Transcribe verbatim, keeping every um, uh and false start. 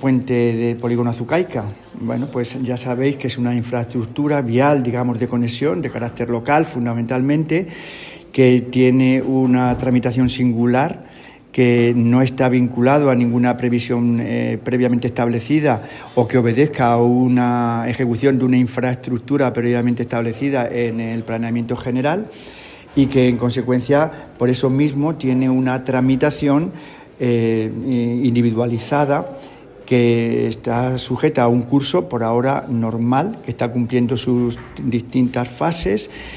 puente de Polígono Azucaica. Bueno, pues ya sabéis que es una infraestructura vial, digamos, de conexión, de carácter local fundamentalmente, que tiene una tramitación singular, que no está vinculado a ninguna previsión eh, previamente establecida o que obedezca a una ejecución de una infraestructura previamente establecida en el planeamiento general, y que en consecuencia por eso mismo tiene una tramitación eh, individualizada, que está sujeta a un curso por ahora normal, que está cumpliendo sus distintas fases